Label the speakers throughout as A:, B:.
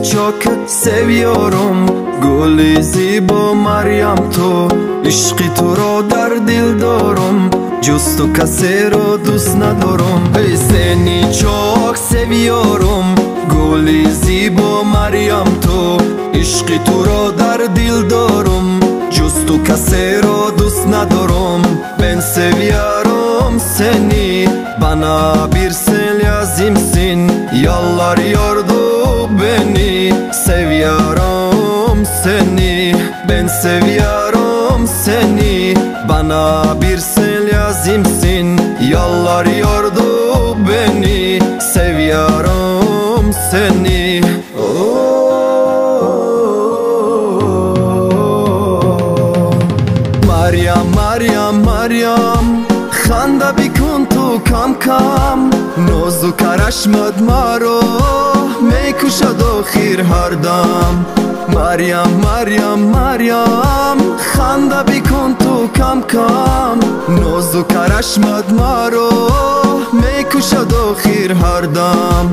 A: çok seviyorum. Guli zibo Maryam to, ishqi tu ro dar dil daram, juz tu kase ro dost nadaram. Hey seni çok seviyorum. Guli zibo Maryam to, ishqi tu ro dar dil daram, juz tu kase ro dost nadaram. Ben seviyorum seni, bana bir sen lazimsin. Yallar yordu beni, seviyorum seni. Ben seviyorum seni, bana bir sen lazimsin. Yallar yordu beni, seviyorum seni. Maryam, Maryam, Maryam, خنده بکن تو کم کم. نازو کرشمد مرا میکشد آخر هر دم. مریم مریم مریم، خنده بکن تو کم کم. نازو کرشمد مرا میکشد آخر هر دم.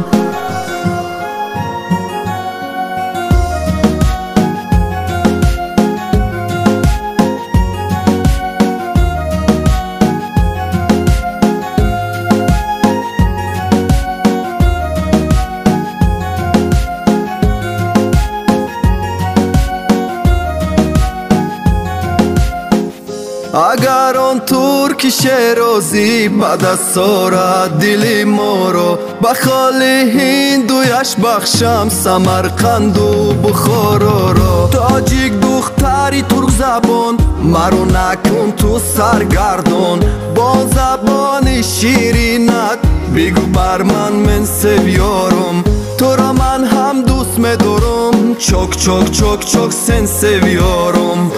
A: اگر آن ترک شیرازی بعد از سارت دلی ما را به خالی هندویش بخشم، سمرقند و بخارا را. تاجیک دختری ترک زبان، مرو نکن تو سرگردان. با زبان شیرینت بگو بر من seviyorum. تو را من هم دوست می‌دارم، çok çok çok çok sen seviyorum.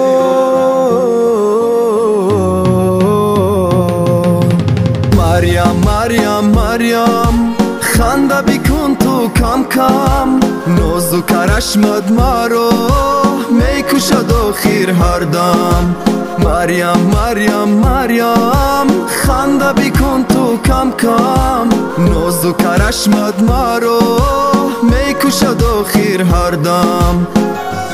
A: مریم مریم مریم، خنده بکن تو کم کم. نازو کرشمد مرا میکشد آخر هر دم. مریم مریم مریم، خنده بکن تو کم کم. نازو کرشمد مرا میکشد آخر هر دم.